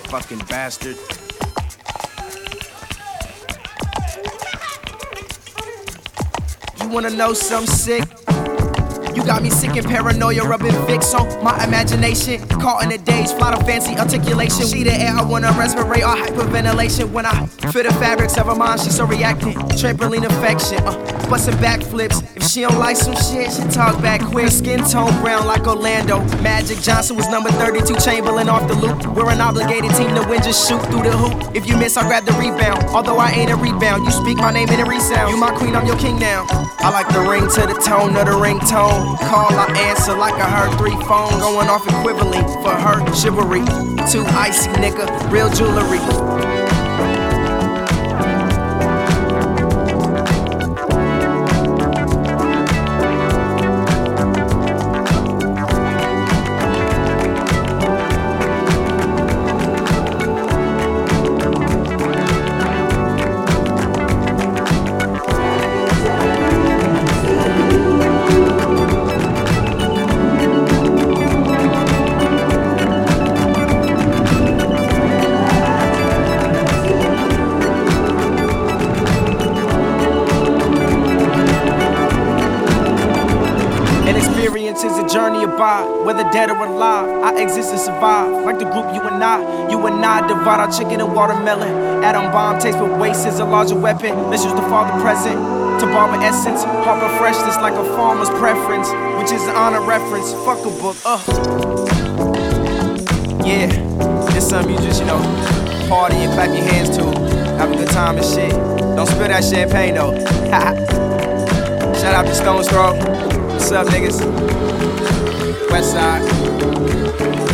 fucking bastard. You wanna know something sick? You got me sick and paranoia, rubbing Vicks on my imagination. Caught in a daze, fly to fancy articulation. She the air I wanna respirate or hyperventilation. When I feel the fabrics of her mind, she's so reactant. Trampoline affection, busting backflips. If she don't like some shit, she talk back quick. Skin tone brown like Orlando. Magic Johnson was number 32, Chamberlain off the loop. We're an obligated team to win, just shoot through the hoop. If you miss, I'll grab the rebound. Although I ain't a rebound, you speak my name in a resound. You my queen, I'm your king now. I like the ring to the tone of the ringtone. Call, I answer like I heard 3 phones. Going off equivalently for her chivalry. Too icy, nigga, real jewelry. Experience is a journey about, whether dead or alive. I exist and survive, like the group you and I divide our chicken and watermelon. Atom bomb takes with waste is a larger weapon. Let's use the father present to barber essence. Harbor freshness like a farmer's preference, which is an honor reference. Fuck a book, yeah, it's something you just, party and clap your hands to. Have a good time and shit. Don't spill that champagne though. Shout out to Stone's Throw. What's up, niggas? West Side.